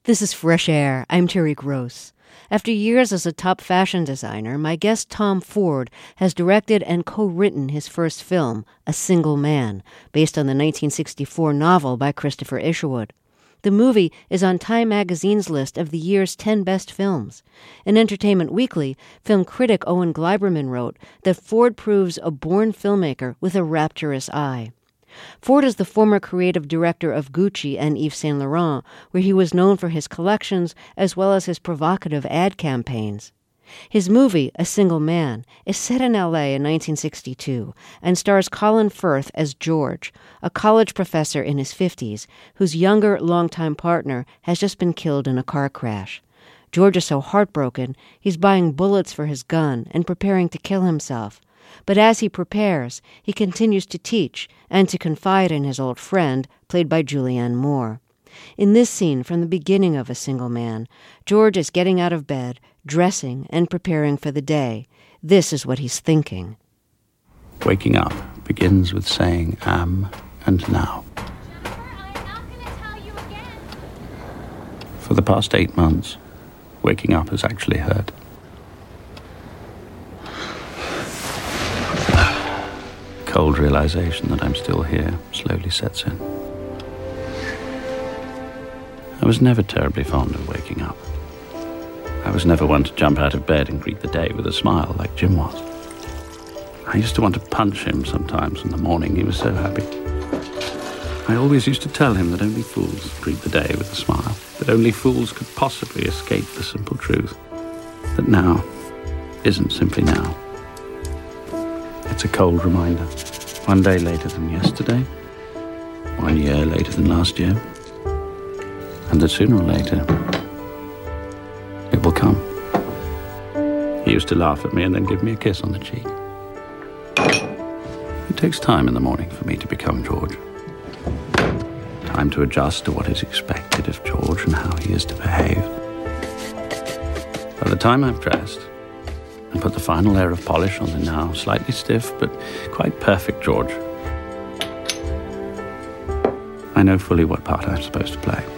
This is Fresh Air. I'm Terry Gross. After years as a top fashion designer, my guest Tom Ford has directed and co-written his first film, A Single Man, based on the 1964 novel by Christopher Isherwood. The movie is on Time magazine's list of the year's 10 best films. In Entertainment Weekly, film critic Owen Gleiberman wrote that Ford proves a born filmmaker with a rapturous eye. Ford is the former creative director of Gucci and Yves Saint Laurent, where he was known for his collections as well as his provocative ad campaigns. His movie, A Single Man, is set in L.A. in 1962 and stars Colin Firth as George, a college professor in his 50s whose younger, longtime partner has just been killed in a car crash. George is so heartbroken, he's buying bullets for his gun and preparing to kill himself. But as he prepares, he continues to teach and to confide in his old friend, played by Julianne Moore. In this scene, from the beginning of A Single Man, George is getting out of bed, dressing, and preparing for the day. This is what he's thinking. Waking up begins with saying am and now. For the past 8 months, waking up has actually hurt. Cold realization that I'm still here slowly sets in. I was never terribly fond of waking up. I was never one to jump out of bed and greet the day with a smile like Jim was. I used to want to punch him sometimes in the morning. He was so happy. I always used to tell him that only fools greet the day with a smile, that only fools could possibly escape the simple truth that now isn't simply now. It's a cold reminder. One day later than yesterday, 1 year later than last year, and that sooner or later, it will come. He used to laugh at me and then give me a kiss on the cheek. It takes time in the morning for me to become George. Time to adjust to what is expected of George and how he is to behave. By the time I've dressed and put the final layer of polish on the now slightly stiff but quite perfect George, I know fully what part I'm supposed to play.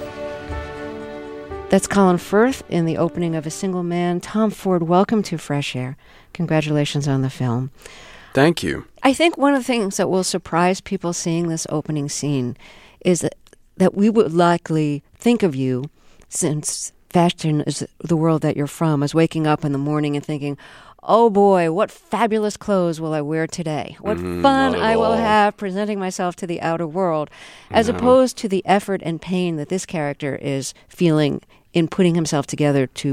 That's Colin Firth in the opening of A Single Man. Tom Ford, welcome to Fresh Air. Congratulations on the film. Thank you. I think one of the things that will surprise people seeing this opening scene is that we would likely think of you, since fashion is the world that you're from, as waking up in the morning and thinking, oh boy, what fabulous clothes will I wear today? What fun I will have presenting myself to the outer world, as opposed to the effort and pain that this character is feeling in putting himself together to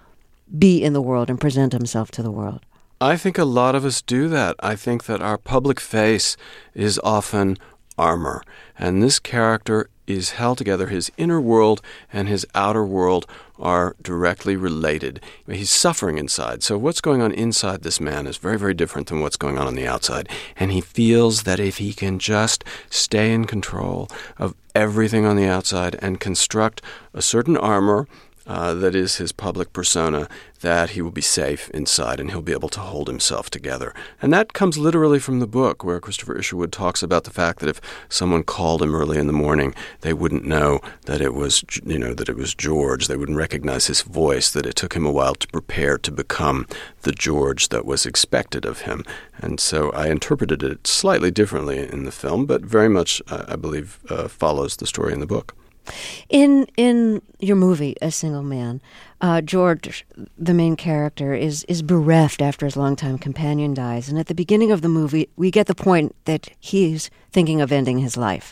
be in the world and present himself to the world. I think a lot of us do that. I think that our public face is often armor, and this character is held together. His inner world and his outer world are directly related. He's suffering inside. So what's going on inside this man is very, very different than what's going on the outside. And he feels that if he can just stay in control of everything on the outside and construct a certain armor that is his public persona, that he will be safe inside and he'll be able to hold himself together. And that comes literally from the book, where Christopher Isherwood talks about the fact that if someone called him early in the morning, they wouldn't know that it was, that it was George. They wouldn't recognize his voice, that it took him a while to prepare to become the George that was expected of him. And so I interpreted it slightly differently in the film, but very much, I believe, follows the story in the book. In your movie, A Single Man, George, the main character, is bereft after his longtime companion dies. And at the beginning of the movie, we get the point that he's thinking of ending his life.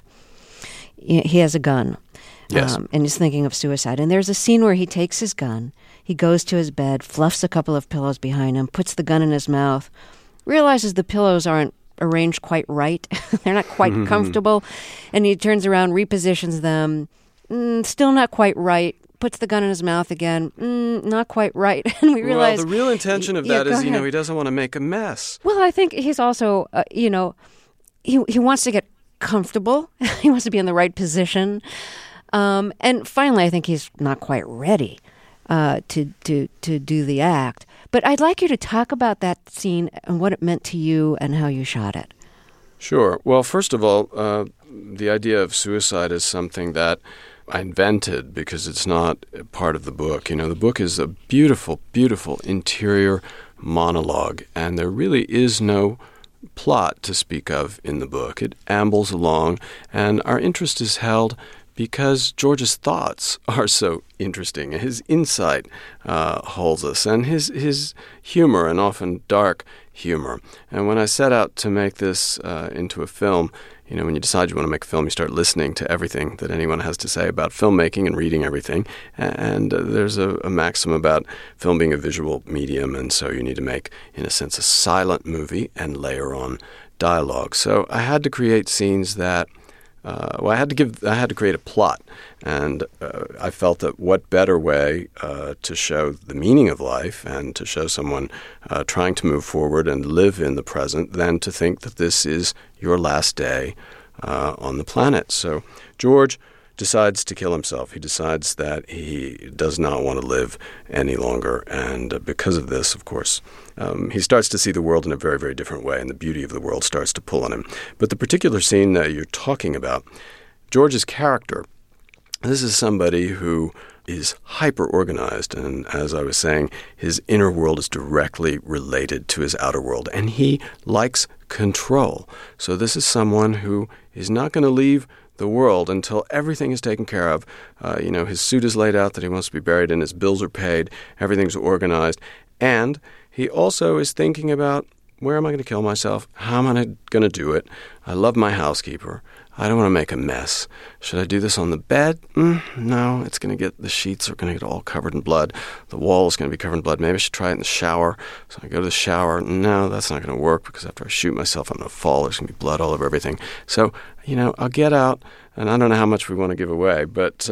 He has a gun, yes, and he's thinking of suicide. And there's a scene where he takes his gun, he goes to his bed, fluffs a couple of pillows behind him, puts the gun in his mouth, realizes the pillows aren't arranged quite right. They're not quite comfortable. And he turns around, repositions them. Still not quite right. Puts the gun in his mouth again. Not quite right. And we realize... Well, the real intention of that is, he doesn't want to make a mess. Well, I think he's also, he wants to get comfortable. He wants to be in the right position. And finally, I think he's not quite ready to do the act. But I'd like you to talk about that scene and what it meant to you and how you shot it. Sure. Well, first of all, the idea of suicide is something that I invented because it's not part of the book. You know, the book is a beautiful, beautiful interior monologue, and there really is no plot to speak of in the book. It ambles along, and our interest is held because George's thoughts are so interesting. His insight holds us, and his humor, and often dark humor. And when I set out to make this into a film, you know, when you decide you want to make a film, you start listening to everything that anyone has to say about filmmaking and reading everything. And there's a maxim about film being a visual medium, and so you need to make, in a sense, a silent movie and layer on dialogue. So I had to create scenes that I had to create a plot, and I felt that what better way to show the meaning of life and to show someone trying to move forward and live in the present than to think that this is your last day on the planet. So George decides to kill himself. He decides that he does not want to live any longer, and because of this, of course, he starts to see the world in a very, very different way, and the beauty of the world starts to pull on him. But the particular scene that you're talking about, George's character, this is somebody who is hyper-organized, and as I was saying, his inner world is directly related to his outer world, and he likes control. So this is someone who is not going to leave the world until everything is taken care of. His suit is laid out that he wants to be buried in, his bills are paid, everything's organized, and he also is thinking about, where am I going to kill myself? How am I going to do it? I love my housekeeper. I don't want to make a mess. Should I do this on the bed? No, it's going to get, the sheets are going to get all covered in blood. The wall is going to be covered in blood. Maybe I should try it in the shower. So I go to the shower. No, that's not going to work because after I shoot myself, I'm going to fall. There's going to be blood all over everything. So, I'll get out, and I don't know how much we want to give away, but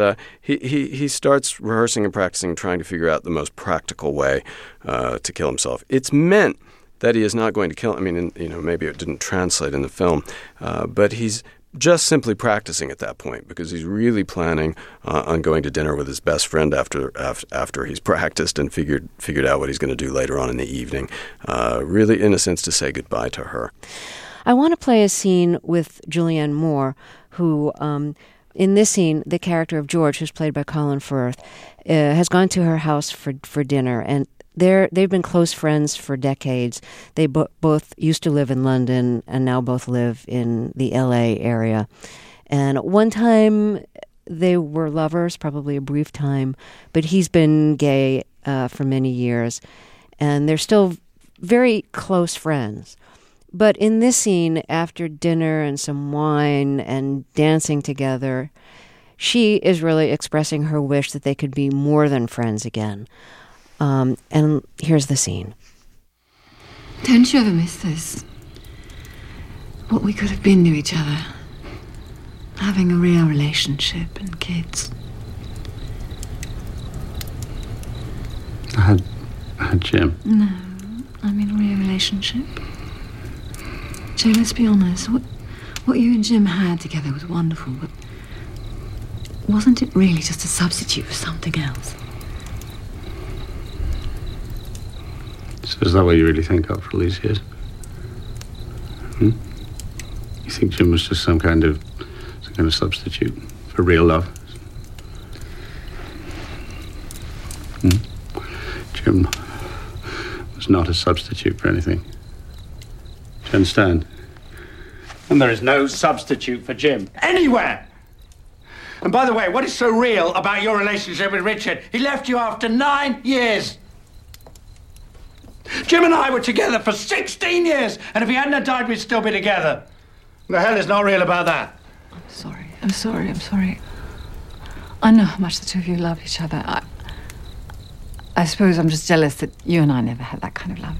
he starts rehearsing and practicing, trying to figure out the most practical way to kill himself. It's meant that he is not going to kill. Maybe it didn't translate in the film, but he's just simply practicing at that point because he's really planning on going to dinner with his best friend after he's practiced and figured out what he's going to do later on in the evening. Really, in a sense, to say goodbye to her. I want to play a scene with Julianne Moore, who, in this scene, the character of George, who's played by Colin Firth, has gone to her house for dinner, and they've been close friends for decades. They both used to live in London and now both live in the LA area. And one time they were lovers, probably a brief time, but he's been gay for many years, and they're still very close friends. But in this scene, after dinner and some wine and dancing together, she is really expressing her wish that they could be more than friends again. And here's the scene. Don't you ever miss this? What we could have been to each other. Having a real relationship and kids. I had Jim. No, I mean a real relationship. Joe, let's be honest. What you and Jim had together was wonderful, but wasn't it really just a substitute for something else? So is that what you really think after all these years? You think Jim was just some kind of substitute for real love? Jim was not a substitute for anything. Do you understand? And there is no substitute for Jim anywhere. And by the way, what is so real about your relationship with Richard? He left you after 9 years. Jim and I were together for 16 years, and if he hadn't died, we'd still be together. The hell is not real about that? I'm sorry. I know how much the two of you love each other. I suppose I'm just jealous that you and I never had that kind of love.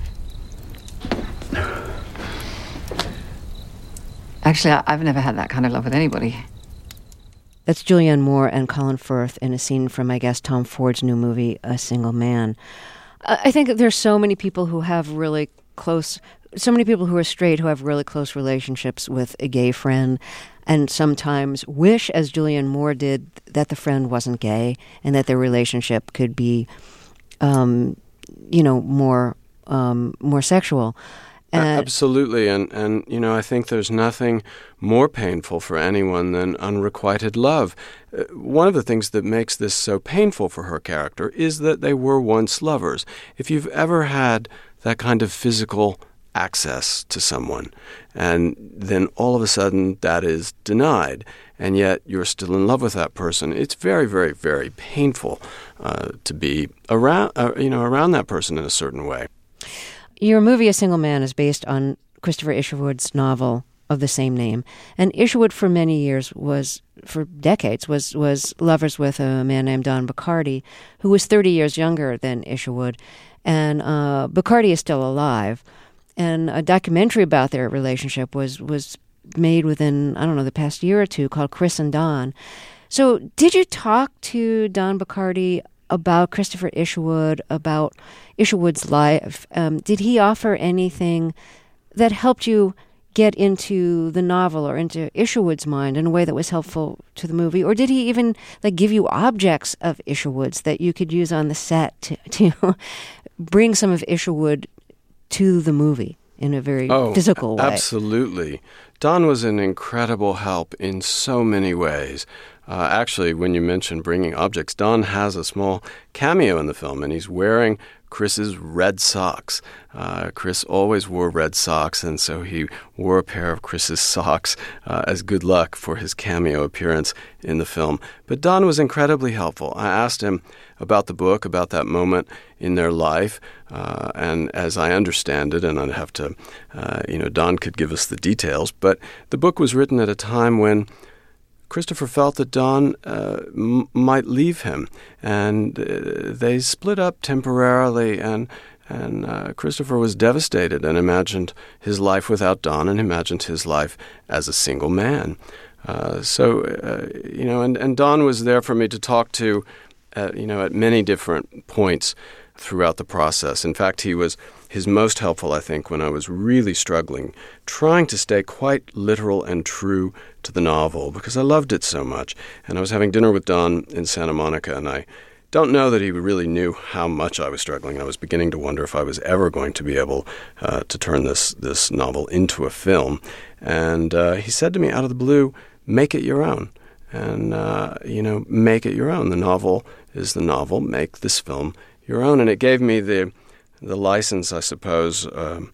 Actually, I've never had that kind of love with anybody. That's Julianne Moore and Colin Firth in a scene from, I guess, Tom Ford's new movie, A Single Man. I think that there's so many people who have really close, so many people who are straight who have really close relationships with a gay friend, and sometimes wish, as Julianne Moore did, that the friend wasn't gay and that their relationship could be, more sexual. Absolutely. And, I think there's nothing more painful for anyone than unrequited love. One of the things that makes this so painful for her character is that they were once lovers. If you've ever had that kind of physical access to someone, and then all of a sudden that is denied, and yet you're still in love with that person, it's very, very, very painful to be around that person in a certain way. Your movie, A Single Man, is based on Christopher Isherwood's novel of the same name. And Isherwood, for many years, for decades, was lovers with a man named Don Bachardy, who was 30 years younger than Isherwood. And Bachardy is still alive. And a documentary about their relationship was made within, the past year or two, called Chris and Don. So did you talk to Don Bachardy about Christopher Isherwood, about Isherwood's life? Did he offer anything that helped you get into the novel or into Isherwood's mind in a way that was helpful to the movie? Or did he even give you objects of Isherwood's that you could use on the set to bring some of Isherwood to the movie in a very physical way? Absolutely. Don was an incredible help in so many ways. Actually, when you mentioned bringing objects, Don has a small cameo in the film, and he's wearing Chris's red socks. Chris always wore red socks, and so he wore a pair of Chris's socks as good luck for his cameo appearance in the film. But Don was incredibly helpful. I asked him about the book, about that moment in their life, and as I understand it, and I'd have to, Don could give us the details, but the book was written at a time when Christopher felt that Don might leave him, and they split up temporarily, and Christopher was devastated and imagined his life without Don and imagined his life as a single man. And Don was there for me to talk to, at many different points throughout the process. In fact, he was his most helpful, I think, when I was really struggling, trying to stay quite literal and true to the novel because I loved it so much. And I was having dinner with Don in Santa Monica, and I don't know that he really knew how much I was struggling. I was beginning to wonder if I was ever going to be able to turn this novel into a film. And he said to me out of the blue, make it your own. And, make it your own. The novel is the novel. Make this film your own. And it gave me the license, I suppose,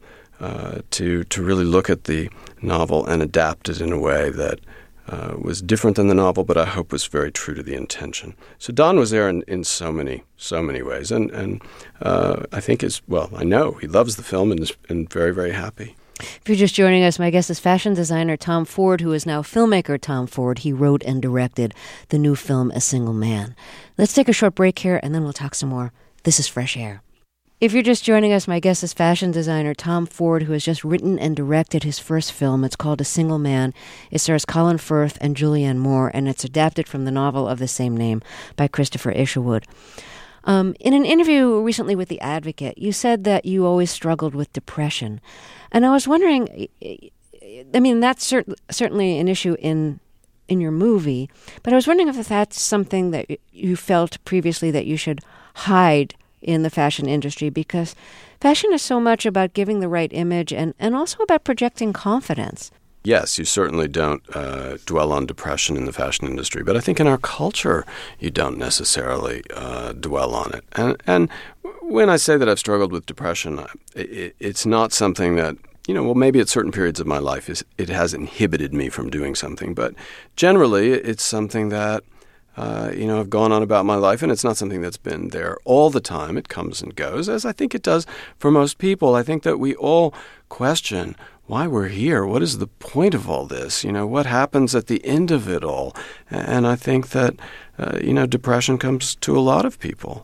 to really look at the novel and adapt it in a way that was different than the novel, but I hope was very true to the intention. So Don was there in so many ways, and I think I know he loves the film and is very, very happy. If you're just joining us, my guest is fashion designer Tom Ford, who is now filmmaker Tom Ford. He wrote and directed the new film, A Single Man. Let's take a short break here, and then we'll talk some more. This is Fresh Air. If you're just joining us, my guest is fashion designer Tom Ford, who has just written and directed his first film. It's called A Single Man. It stars Colin Firth and Julianne Moore, and it's adapted from the novel of the same name by Christopher Isherwood. In an interview recently with The Advocate, you said that you always struggled with depression. And I was wondering, that's certainly an issue in your movie, but I was wondering if that's something that you felt previously that you should hide in the fashion industry, because fashion is so much about giving the right image and also about projecting confidence. Yes, you certainly don't dwell on depression in the fashion industry, but I think in our culture you don't necessarily dwell on it. And when I say that I've struggled with depression, it's not something that, maybe at certain periods of my life it has inhibited me from doing something, but generally it's something that I've gone on about my life, and it's not something that's been there all the time. It comes and goes, as I think it does for most people. I think that we all question why we're here. What is the point of all this? What happens at the end of it all? And I think that, depression comes to a lot of people.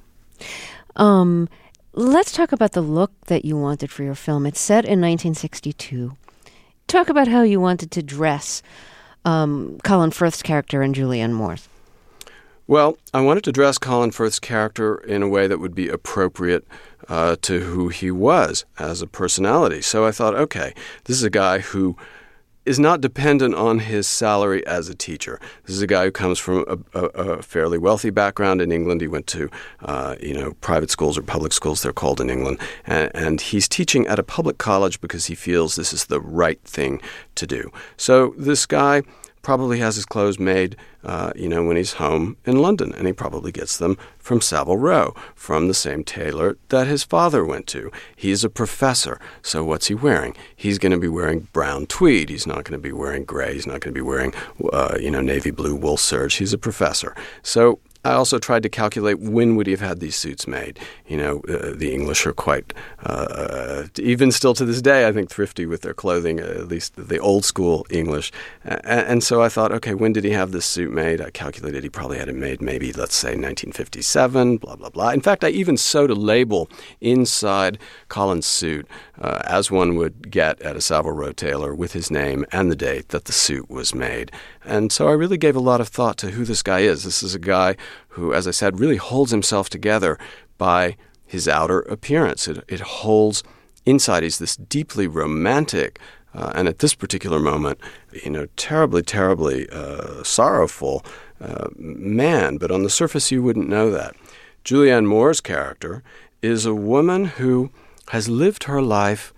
Let's talk about the look that you wanted for your film. It's set in 1962. Talk about how you wanted to dress Colin Firth's character and Julianne Moore's. Well, I wanted to dress Colin Firth's character in a way that would be appropriate to who he was as a personality. So I thought, okay, this is a guy who is not dependent on his salary as a teacher. This is a guy who comes from a fairly wealthy background in England. He went to, private schools or public schools, they're called in England. And he's teaching at a public college because he feels this is the right thing to do. So this guy probably has his clothes made, when he's home in London, and he probably gets them from Savile Row, from the same tailor that his father went to. He's a professor, so what's he wearing? He's going to be wearing brown tweed. He's not going to be wearing gray. He's not going to be wearing, navy blue wool serge. He's a professor. So I also tried to calculate when would he have had these suits made. The English are quite, even still to this day, I think, thrifty with their clothing, at least the old school English. And so I thought, okay, when did he have this suit made? I calculated he probably had it made maybe, let's say, 1957, blah, blah, blah. In fact, I even sewed a label inside Colin's suit, as one would get at a Savile Row tailor, with his name and the date that the suit was made. And so I really gave a lot of thought to who this guy is. This is a guy who, as I said, really holds himself together by his outer appearance. It holds inside. He's this deeply romantic, and at this particular moment, terribly, terribly sorrowful man. But on the surface, you wouldn't know that. Julianne Moore's character is a woman who has lived her life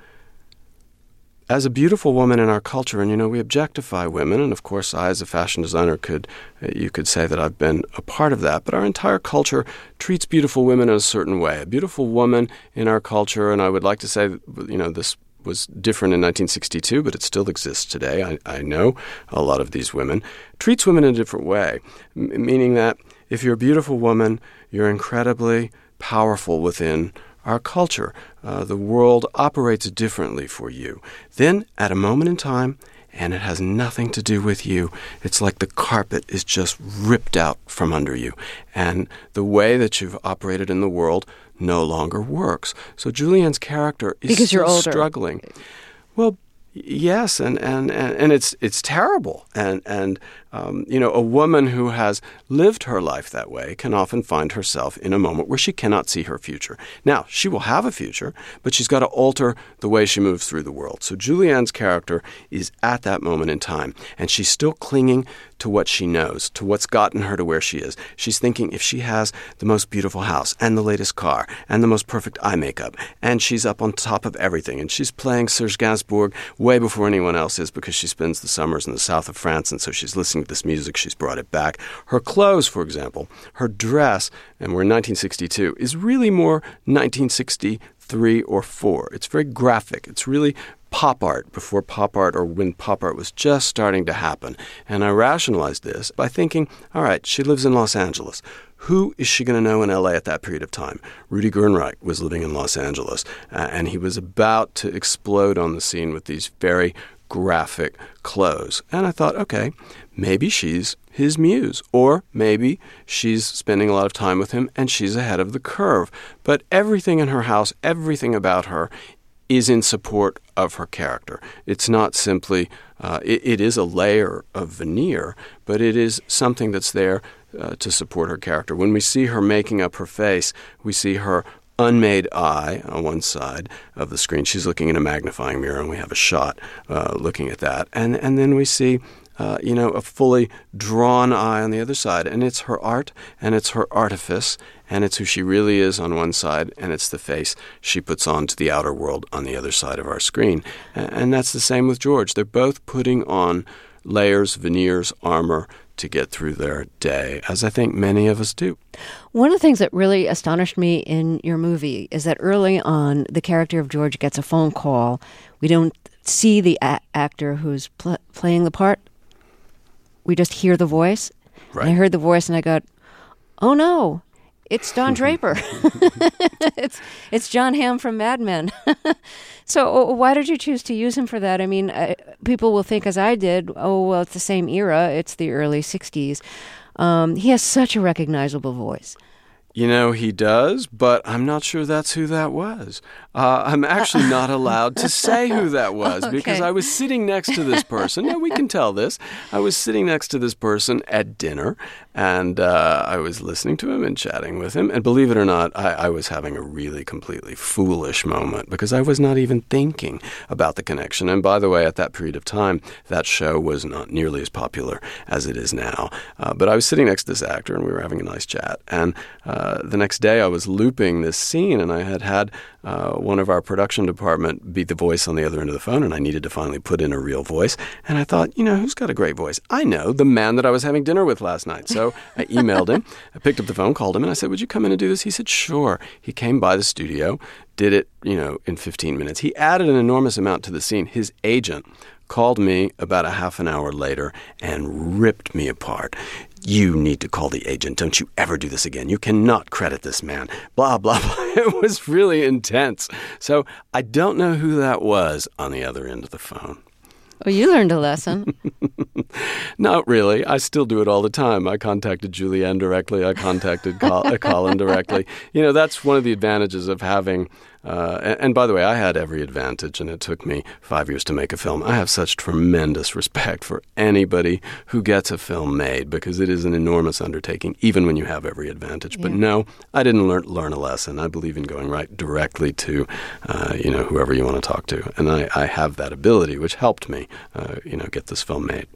as a beautiful woman in our culture. And, we objectify women. And, of course, I, as a fashion designer, you could say that I've been a part of that. But our entire culture treats beautiful women in a certain way. A beautiful woman in our culture, and I would like to say, this was different in 1962, but it still exists today. I know a lot of these women, treats women in a different way, meaning that if you're a beautiful woman, you're incredibly powerful within our culture. The world operates differently for you. Then, at a moment in time, and it has nothing to do with you, it's like the carpet is just ripped out from under you. And the way that you've operated in the world no longer works. So Julianne's character is because you're older. Struggling. Well, yes, and it's terrible. And a woman who has lived her life that way can often find herself in a moment where she cannot see her future. Now, she will have a future, but she's got to alter the way she moves through the world. So Julianne's character is at that moment in time, and she's still clinging to what she knows, to what's gotten her to where she is. She's thinking if she has the most beautiful house and the latest car and the most perfect eye makeup, and she's up on top of everything, and she's playing Serge Gainsbourg way before anyone else is because she spends the summers in the south of France, and so she's listening to this music, she's brought it back. Her clothes, for example, her dress, and we're in 1962, is really more 1963 or 4. It's very graphic. It's really pop art before pop art, or when pop art was just starting to happen. And I rationalized this by thinking, all right, she lives in Los Angeles. Who is she going to know in L.A. at that period of time? Rudy Gernreich was living in Los Angeles, and he was about to explode on the scene with these very graphic clothes. And I thought, okay, maybe she's his muse, or maybe she's spending a lot of time with him and she's ahead of the curve. But everything in her house, everything about her is in support of her character. It's not simply, it is a layer of veneer, but it is something that's there to support her character. When we see her making up her face, we see her unmade eye on one side of the screen. She's looking in a magnifying mirror, and we have a shot looking at that. And then we see, a fully drawn eye on the other side. And it's her art, and it's her artifice, and it's who she really is on one side, and it's the face she puts on to the outer world on the other side of our screen. And that's the same with George. They're both putting on layers, veneers, armor to get through their day, as I think many of us do. One of the things that really astonished me in your movie is that early on, the character of George gets a phone call. We don't see the actor who's playing the part. We just hear the voice. Right. And I heard the voice and I got, oh no, it's Don Draper. It's John Hamm from Mad Men. So why did you choose to use him for that? I mean, people will think, as I did, oh, well, it's the same era. It's the early 60s. He has such a recognizable voice. You know, he does, but I'm not sure that's who that was. I'm actually not allowed to say who that was because I was sitting next to this person. Now, we can tell this. I was sitting next to this person at dinner, and I was listening to him and chatting with him. And believe it or not, I was having a really completely foolish moment because I was not even thinking about the connection. And by the way, at that period of time, that show was not nearly as popular as it is now. But I was sitting next to this actor, and we were having a nice chat. And the next day, I was looping this scene, and I had one of our production department be the voice on the other end of the phone, and I needed to finally put in a real voice. And I thought, you know, who's got a great voice? I know, the man that I was having dinner with last night. So I emailed him. I picked up the phone, called him, and I said, would you come in and do this? He said, sure. He came by the studio, did it, you know, in 15 minutes. He added an enormous amount to the scene. His agent called me about a half an hour later and ripped me apart. You need to call the agent. Don't you ever do this again. You cannot credit this man. Blah, blah, blah. It was really intense. So I don't know who that was on the other end of the phone. Oh, you learned a lesson. Not really. I still do it all the time. I contacted Julianne directly. I contacted Colin directly. You know, that's one of the advantages of having, and by the way, I had every advantage, and it took me 5 years to make a film. I have such tremendous respect for anybody who gets a film made because it is an enormous undertaking, even when you have every advantage. But no, I didn't learn a lesson. I believe in going right directly to, you know, whoever you want to talk to. And I have that ability, which helped me, you know, get this film made.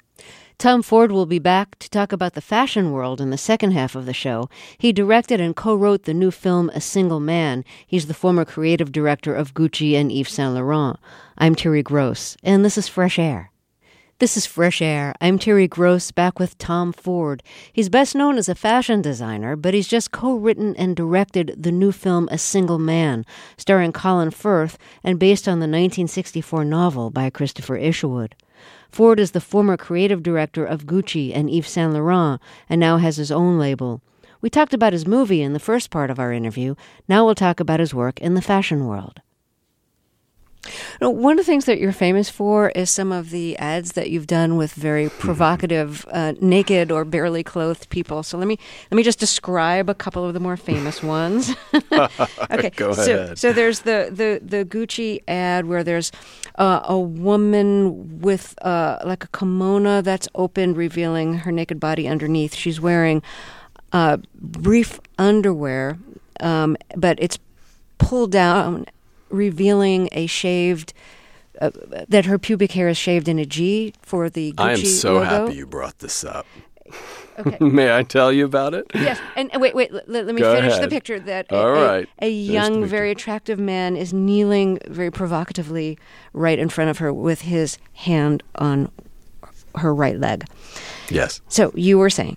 Tom Ford will be back to talk about the fashion world in the second half of the show. He directed and co-wrote the new film A Single Man. He's the former creative director of Gucci and Yves Saint Laurent. I'm Terry Gross, and this is Fresh Air. This is Fresh Air. I'm Terry Gross, back with Tom Ford. He's best known as a fashion designer, but he's just co-written and directed the new film A Single Man, starring Colin Firth and based on the 1964 novel by Christopher Isherwood. Ford is the former creative director of Gucci and Yves Saint Laurent and now has his own label. We talked about his movie in the first part of our interview. Now we'll talk about his work in the fashion world. One of the things that you're famous for is some of the ads that you've done with very provocative, naked or barely clothed people. So let me just describe a couple of the more famous ones. Okay, go ahead. So there's the Gucci ad where there's a woman with like a kimono that's open, revealing her naked body underneath. She's wearing brief underwear, but it's pulled down, revealing a shaved, that her pubic hair is shaved in a G for the Gucci logo. I am so happy you brought this up. Okay. May I tell you about it? Yes. And wait, let me Go finish ahead. the picture that a young, very attractive man is kneeling very provocatively right in front of her with his hand on her right leg. Yes. So you were saying.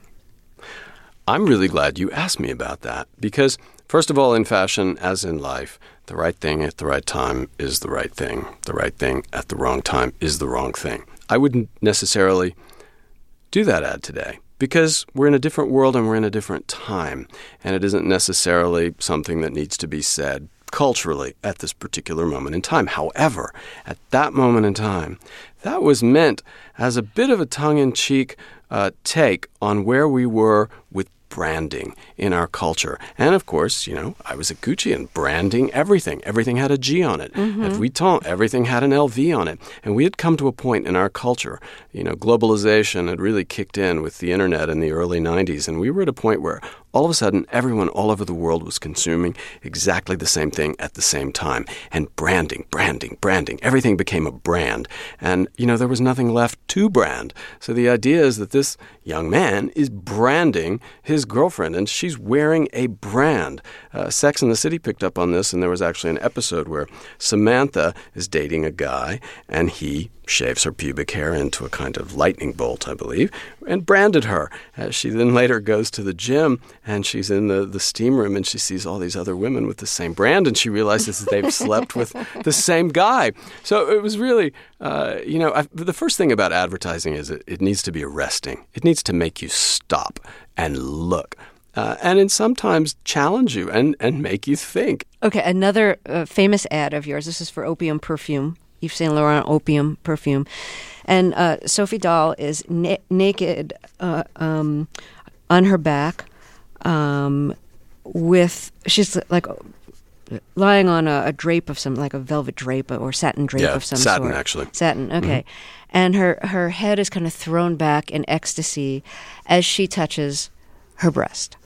I'm really glad you asked me about that because, first of all, in fashion, as in life, the right thing at the right time is the right thing. The right thing at the wrong time is the wrong thing. I wouldn't necessarily do that ad today because we're in a different world and we're in a different time, and it isn't necessarily something that needs to be said culturally at this particular moment in time. However, at that moment in time, that was meant as a bit of a tongue-in-cheek take on where we were with branding in our culture. And of course, you know, I was at Gucci and branding everything. Everything had a G on it. At Vuitton, everything had an LV on it. And we had come to a point in our culture, you know, globalization had really kicked in with the internet in the early 90s. And we were at a point where all of a sudden, everyone all over the world was consuming exactly the same thing at the same time. And branding. Everything became a brand. And, you know, there was nothing left to brand. So the idea is that this young man is branding his girlfriend, and she's wearing a brand. Sex and the City picked up on this, and there was actually an episode where Samantha is dating a guy, and he shaves her pubic hair into a kind of lightning bolt, I believe, and branded her. She then later goes to the gym, and she's in the steam room, and she sees all these other women with the same brand, and she realizes that they've slept with the same guy. So it was really, you know, the first thing about advertising is it needs to be arresting. It needs to make you stop and look. And sometimes challenge you and make you think. Okay, another famous ad of yours. This is for Opium perfume, Yves Saint Laurent Opium perfume. And Sophie Dahl is naked on her back, she's like lying on a drape of some, like a velvet drape or satin drape of some satin, sort. Actually. Satin, okay. Mm-hmm. And her head is kind of thrown back in ecstasy as she touches her breast.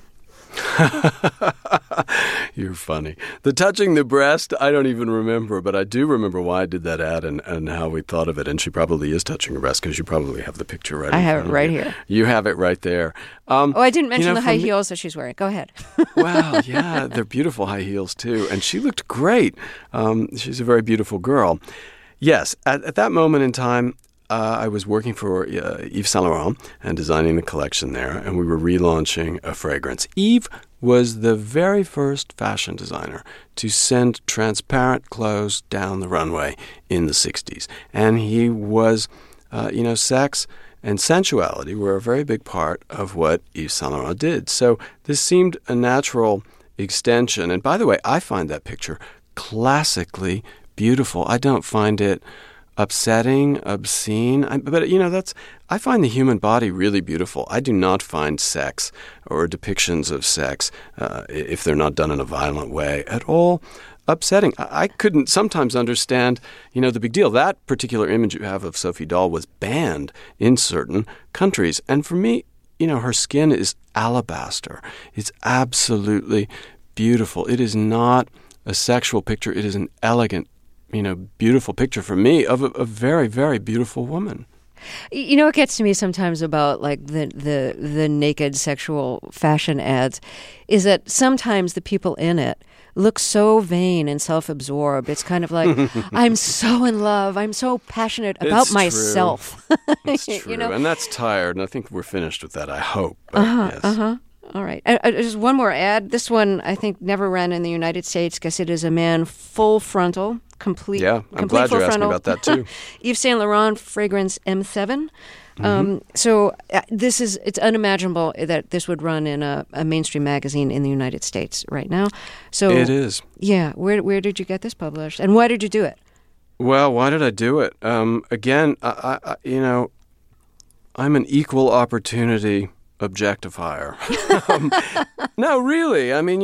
You're funny. The touching the breast, I don't even remember, but I do remember why I did that ad and how we thought of it. And she probably is touching her breast because you probably have the picture right. I have it right here. You have it right there. I didn't mention the high heels that she's wearing. Go ahead. Wow, yeah, they're beautiful high heels too, and she looked great. She's a very beautiful girl. Yes, at that moment in time, I was working for Yves Saint Laurent and designing the collection there, and we were relaunching a fragrance. Yves was the very first fashion designer to send transparent clothes down the runway in the 60s. And he was, sex and sensuality were a very big part of what Yves Saint Laurent did. So this seemed a natural extension. And by the way, I find that picture classically beautiful. I don't find it upsetting, obscene. I find the human body really beautiful. I do not find sex or depictions of sex, if they're not done in a violent way, at all upsetting. I couldn't sometimes understand, the big deal. That particular image you have of Sophie Dahl was banned in certain countries. And for me, her skin is alabaster. It's absolutely beautiful. It is not a sexual picture. It is an elegant, beautiful picture for me of a very, very beautiful woman. It gets to me sometimes about like the naked sexual fashion ads is that sometimes the people in it look so vain and self-absorbed. It's kind of like, I'm so in love. I'm so passionate about myself. It's true. And that's tired. And I think we're finished with that, I hope. All right. Just one more ad. This one, I think, never ran in the United States because it is a man full frontal, complete. Yeah, I'm glad you're asking about that, too. Yves Saint Laurent fragrance M7. So it's unimaginable that this would run in a mainstream magazine in the United States right now. So it is. Yeah. Where did you get this published? And why did you do it? Well, why did I do it? Again, I'm an equal opportunity objectifier. No, really. I mean,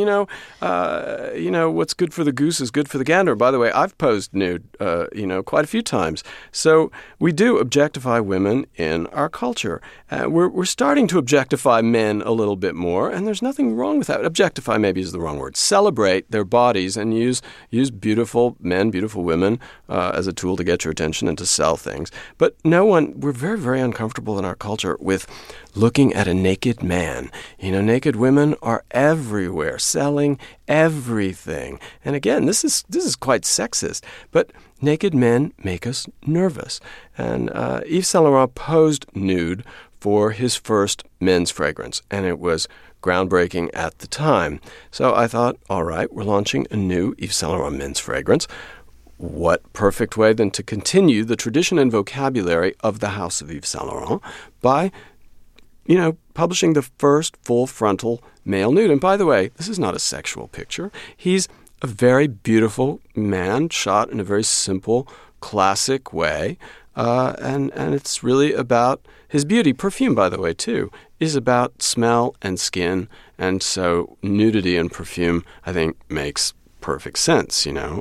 what's good for the goose is good for the gander. By the way, I've posed nude, quite a few times. So we do objectify women in our culture. We're starting to objectify men a little bit more, and there's nothing wrong with that. Objectify maybe is the wrong word. Celebrate their bodies and use beautiful men, beautiful women as a tool to get your attention and to sell things. But we're very, very uncomfortable in our culture with looking at a naked man. Naked women are everywhere, selling everything. And again, this is quite sexist, but naked men make us nervous. And Yves Saint Laurent posed nude for his first men's fragrance, and it was groundbreaking at the time. So I thought, all right, we're launching a new Yves Saint Laurent men's fragrance. What perfect way then to continue the tradition and vocabulary of the House of Yves Saint Laurent by publishing the first full frontal male nude. And by the way, this is not a sexual picture. He's a very beautiful man shot in a very simple, classic way. And it's really about his beauty. Perfume, by the way, too, is about smell and skin. And so nudity and perfume, I think, makes perfect sense, Hold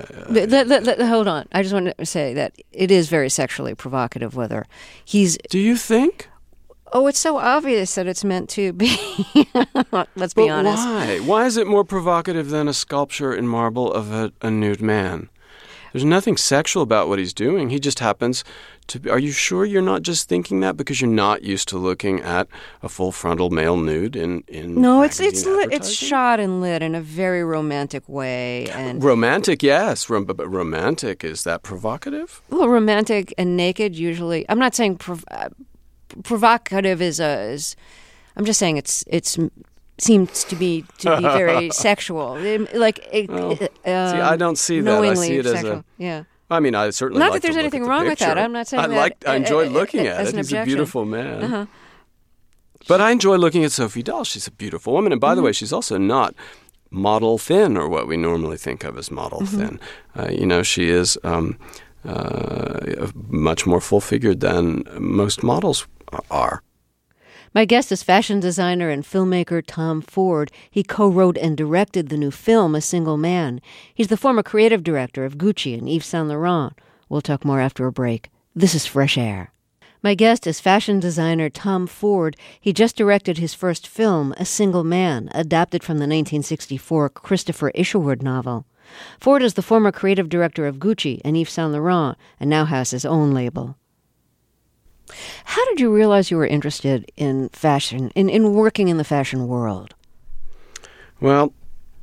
on. I just want to say that it is very sexually provocative whether he's... Do you think? Oh, it's so obvious that it's meant to be. Let's be honest. Why? Why is it more provocative than a sculpture in marble of a nude man? There's nothing sexual about what he's doing. He just happens to be... Are you sure you're not just thinking that because you're not used to looking at a full frontal male nude in No, it's shot and lit in a very romantic way. And romantic, yes. But romantic, is that provocative? Well, romantic and naked usually... I'm not saying... provocative is I'm just saying it's seems to be very sexual. See, I don't see that. I see it as sexual. Yeah. I mean, I certainly not like that there's to look anything at the wrong picture. with that. I'm not saying I enjoy looking at it. He's a beautiful man. But I enjoy looking at Sophie Dahl. She's a beautiful woman, and by the way, she's also not model thin or what we normally think of as model thin. She is much more full-figured than most models are. My guest is fashion designer and filmmaker Tom Ford. He co-wrote and directed the new film, A Single Man. He's the former creative director of Gucci and Yves Saint Laurent. We'll talk more after a break. This is Fresh Air. My guest is fashion designer Tom Ford. He just directed his first film, A Single Man, adapted from the 1964 Christopher Isherwood novel. Ford is the former creative director of Gucci and Yves Saint Laurent and now has his own label. How did you realize you were interested in fashion, in working in the fashion world? Well,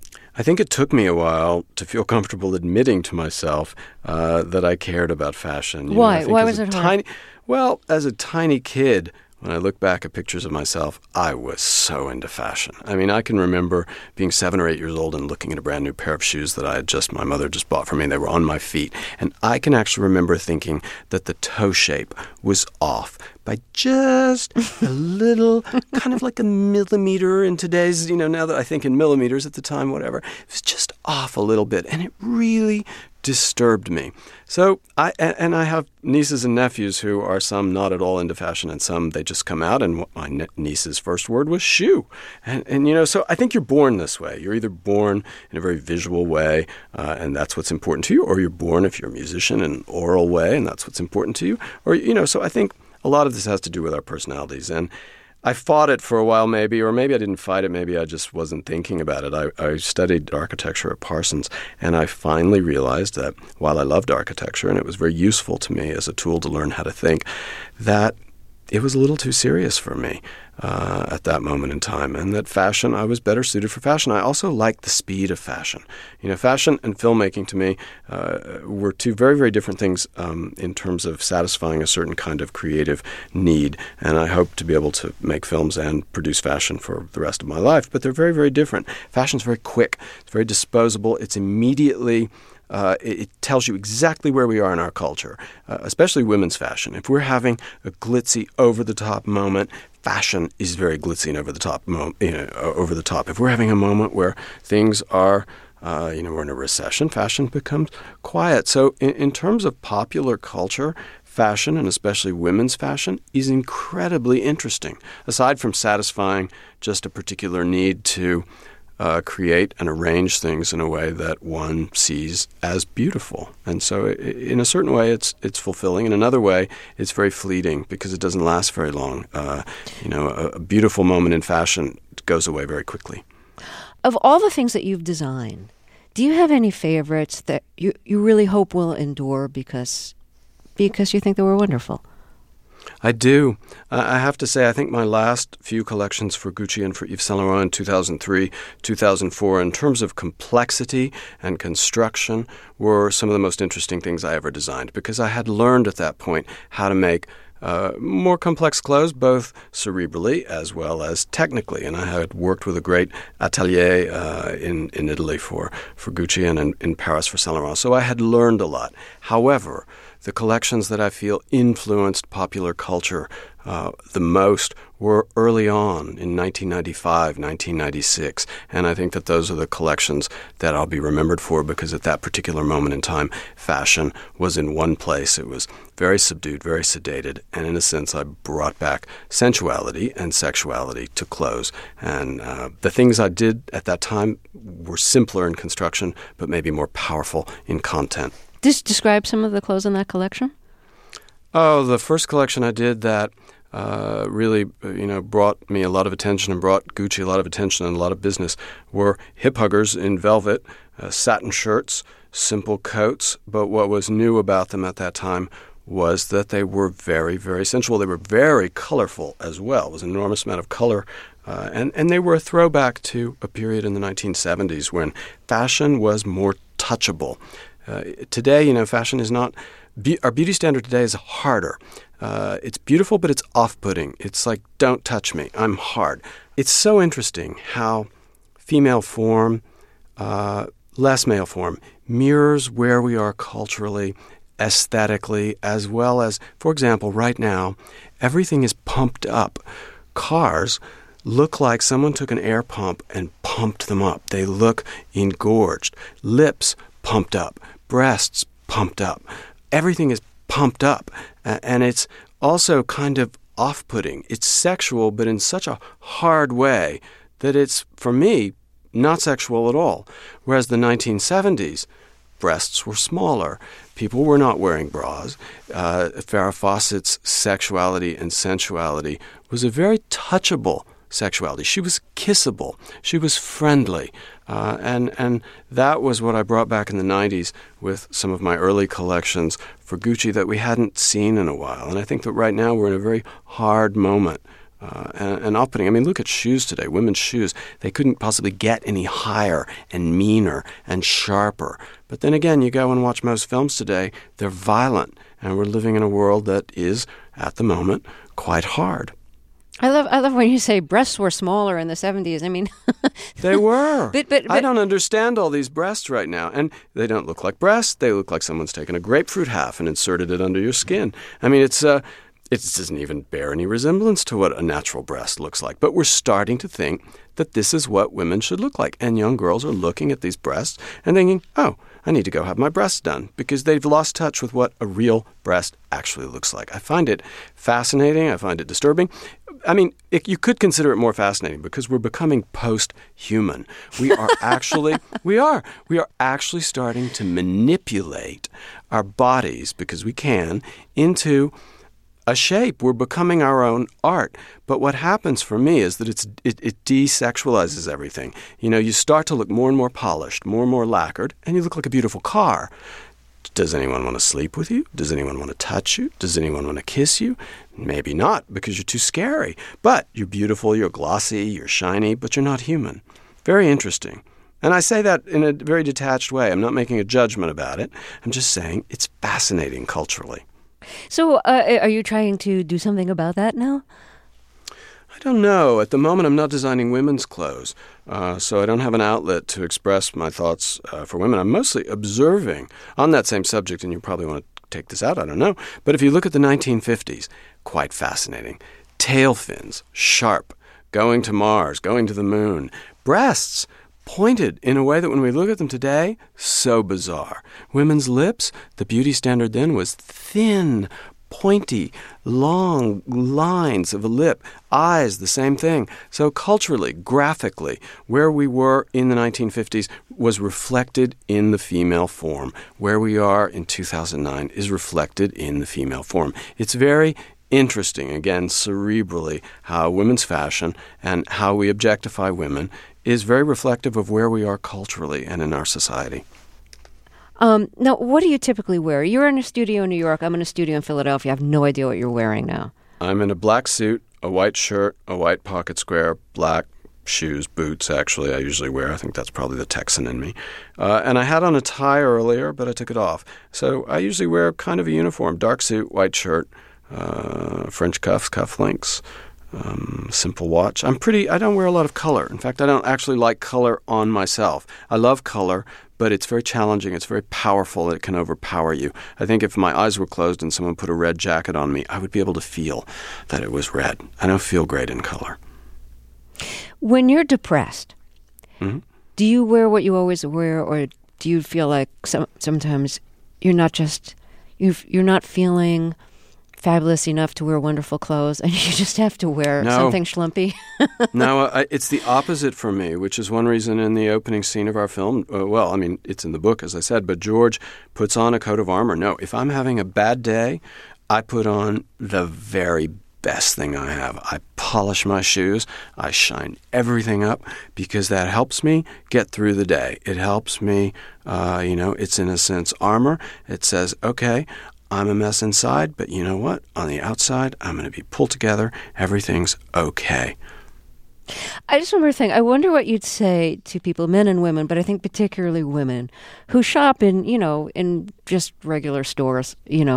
I think it took me a while to feel comfortable admitting to myself that I cared about fashion. Why? Why was it hard? Well, as a tiny kid, when I look back at pictures of myself, I was so into fashion. I mean, I can remember being 7 or 8 years old and looking at a brand new pair of shoes that my mother just bought for me, and they were on my feet. And I can actually remember thinking that the toe shape was off by just a little, kind of like a millimeter in today's, now that I think in millimeters at the time, whatever. It was just off a little bit, and it really disturbed me. So I have nieces and nephews who are some not at all into fashion, and some they just come out, and my niece's first word was shoe. And so I think you're born this way. You're either born in a very visual way, and that's what's important to you, or you're born, if you're a musician, in an oral way, and that's what's important to you. Or, so I think a lot of this has to do with our personalities. And I fought it for a while maybe, or maybe I didn't fight it, maybe I just wasn't thinking about it. I studied architecture at Parsons, and I finally realized that while I loved architecture, and it was very useful to me as a tool to learn how to think, that it was a little too serious for me at that moment in time, and that fashion, I was better suited for fashion. I also liked the speed of fashion. Fashion and filmmaking to me were two very, very different things in terms of satisfying a certain kind of creative need, and I hope to be able to make films and produce fashion for the rest of my life, but they're very, very different. Fashion's very quick, it's very disposable, it's immediately it tells you exactly where we are in our culture, especially women's fashion. If we're having a glitzy, over-the-top moment, fashion is very glitzy and over-the-top. Over the top. If we're having a moment where things are, we're in a recession, fashion becomes quiet. So, in terms of popular culture, fashion, and especially women's fashion, is incredibly interesting. Aside from satisfying just a particular need to create and arrange things in a way that one sees as beautiful. And so in a certain way, it's fulfilling. In another way, it's very fleeting because it doesn't last very long. A beautiful moment in fashion goes away very quickly. Of all the things that you've designed, do you have any favorites that you really hope will endure because you think they were wonderful? I do. I have to say, I think my last few collections for Gucci and for Yves Saint Laurent in 2003, 2004, in terms of complexity and construction, were some of the most interesting things I ever designed, because I had learned at that point how to make more complex clothes, both cerebrally as well as technically. And I had worked with a great atelier in Italy for Gucci and in Paris for Saint Laurent. So I had learned a lot. However, the collections that I feel influenced popular culture the most were early on in 1995, 1996. And I think that those are the collections that I'll be remembered for, because at that particular moment in time, fashion was in one place. It was very subdued, very sedated. And in a sense, I brought back sensuality and sexuality to clothes. And the things I did at that time were simpler in construction, but maybe more powerful in content. Just describe some of the clothes in that collection. Oh, the first collection I did that really, brought me a lot of attention and brought Gucci a lot of attention and a lot of business were hip huggers in velvet, satin shirts, simple coats. But what was new about them at that time was that they were very, very sensual. They were very colorful as well. It was an enormous amount of color. And they were a throwback to a period in the 1970s when fashion was more touchable. Today, fashion is not... Our beauty standard today is harder. It's beautiful, but it's off-putting. It's like, don't touch me. I'm hard. It's so interesting how female form, less male form, mirrors where we are culturally, aesthetically, as well as, for example, right now, everything is pumped up. Cars look like someone took an air pump and pumped them up. They look engorged. Lips pumped up. Breasts pumped up. Everything is pumped up. And it's also kind of off-putting. It's sexual, but in such a hard way that it's, for me, not sexual at all. Whereas the 1970s, breasts were smaller. People were not wearing bras. Farrah Fawcett's sexuality and sensuality was a very touchable sexuality. She was kissable. She was friendly. And that was what I brought back in the 90s with some of my early collections for Gucci that we hadn't seen in a while. And I think that right now we're in a very hard moment. And off-putting. I mean, look at shoes today. Women's shoes. They couldn't possibly get any higher and meaner and sharper. But then again, you go and watch most films today, they're violent. And we're living in a world that is, at the moment, quite hard. I love when you say breasts were smaller in the 70s. I mean... They were. But I don't understand all these breasts right now. And they don't look like breasts. They look like someone's taken a grapefruit half and inserted it under your skin. I mean, it doesn't even bear any resemblance to what a natural breast looks like. But we're starting to think that this is what women should look like. And young girls are looking at these breasts and thinking, oh, I need to go have my breasts done, because they've lost touch with what a real breast actually looks like. I find it fascinating. I find it disturbing. I mean, you could consider it more fascinating because we're becoming post-human. We are actually starting to manipulate our bodies, because we can, into a shape. We're becoming our own art. But what happens for me is that it desexualizes everything. You know, you start to look more and more polished, more and more lacquered, and you look like a beautiful car. Does anyone want to sleep with you? Does anyone want to touch you? Does anyone want to kiss you? Maybe not, because you're too scary. But you're beautiful, you're glossy, you're shiny, but you're not human. Very interesting. And I say that in a very detached way. I'm not making a judgment about it. I'm just saying it's fascinating culturally. So are you trying to do something about that now? I don't know. At the moment, I'm not designing women's clothes, so I don't have an outlet to express my thoughts for women. I'm mostly observing on that same subject, and you probably want to take this out, I don't know. But if you look at the 1950s, quite fascinating. Tail fins, sharp, going to Mars, going to the moon. Breasts, pointed in a way that when we look at them today, so bizarre. Women's lips, the beauty standard then was thin, pointy, long lines of a lip. Eyes, the same thing. So culturally, graphically, where we were in the 1950s was reflected in the female form. Where we are in 2009 is reflected in the female form. It's very interesting, again, cerebrally, how women's fashion and how we objectify women is very reflective of where we are culturally and in our society. Now, what do you typically wear? You're in a studio in New York. I'm in a studio in Philadelphia. I have no idea what you're wearing now. I'm in a black suit, a white shirt, a white pocket square, black shoes, boots, actually, I usually wear. I think that's probably the Texan in me. And I had on a tie earlier, but I took it off. So I usually wear kind of a uniform, dark suit, white shirt, French cuffs, cufflinks, simple watch. I don't wear a lot of color. In fact, I don't actually like color on myself. I love color, but it's very challenging. It's very powerful. It can overpower you. I think if my eyes were closed and someone put a red jacket on me, I would be able to feel that it was red. I don't feel great in color. When you're depressed, do you wear what you always wear, or do you feel like sometimes you're not feeling fabulous enough to wear wonderful clothes, and you just have to wear something schlumpy? No, it's the opposite for me, which is one reason in the opening scene of our film, it's in the book, as I said, but George puts on a coat of armor. No, if I'm having a bad day, I put on the very best thing I have. I polish my shoes. I shine everything up, because that helps me get through the day. It helps me, it's in a sense armor. It says, okay, I'm a mess inside, but you know what? On the outside, I'm going to be pulled together. Everything's okay. Just one more thing. I wonder what you'd say to people, men and women, but I think particularly women, who shop in just regular stores,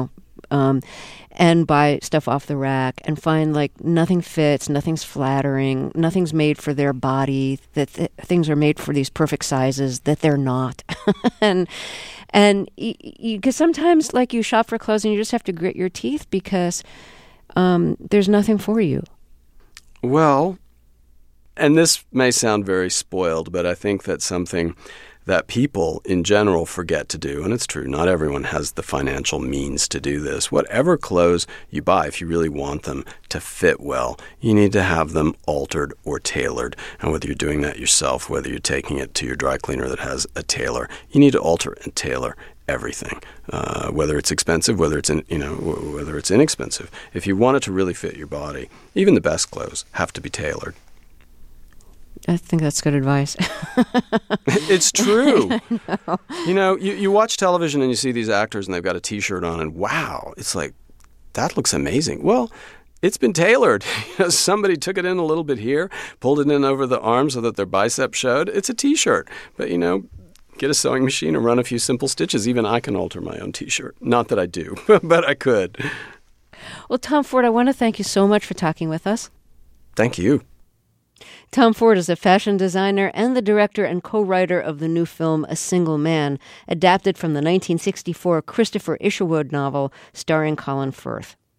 and buy stuff off the rack and find like nothing fits, nothing's flattering, nothing's made for their body, that things are made for these perfect sizes that they're not. And because sometimes, like, you shop for clothes and you just have to grit your teeth because there's nothing for you. Well, And this may sound very spoiled, but I think that's something that people in general forget to do. And it's true, not everyone has the financial means to do this. Whatever clothes you buy, if you really want them to fit well, you need to have them altered or tailored. And whether you're doing that yourself, whether you're taking it to your dry cleaner that has a tailor, you need to alter and tailor everything, whether it's expensive, whether it's inexpensive. If you want it to really fit your body, even the best clothes have to be tailored. I think that's good advice. It's true. You watch television and you see these actors and they've got a T-shirt on and wow, it's like, that looks amazing. Well, it's been tailored. Somebody took it in a little bit here, pulled it in over the arm so that their bicep showed. It's a T-shirt. But, get a sewing machine and run a few simple stitches. Even I can alter my own T-shirt. Not that I do, but I could. Well, Tom Ford, I want to thank you so much for talking with us. Thank you. Tom Ford is a fashion designer and the director and co-writer of the new film A Single Man, adapted from the 1964 Christopher Isherwood novel starring Colin Firth.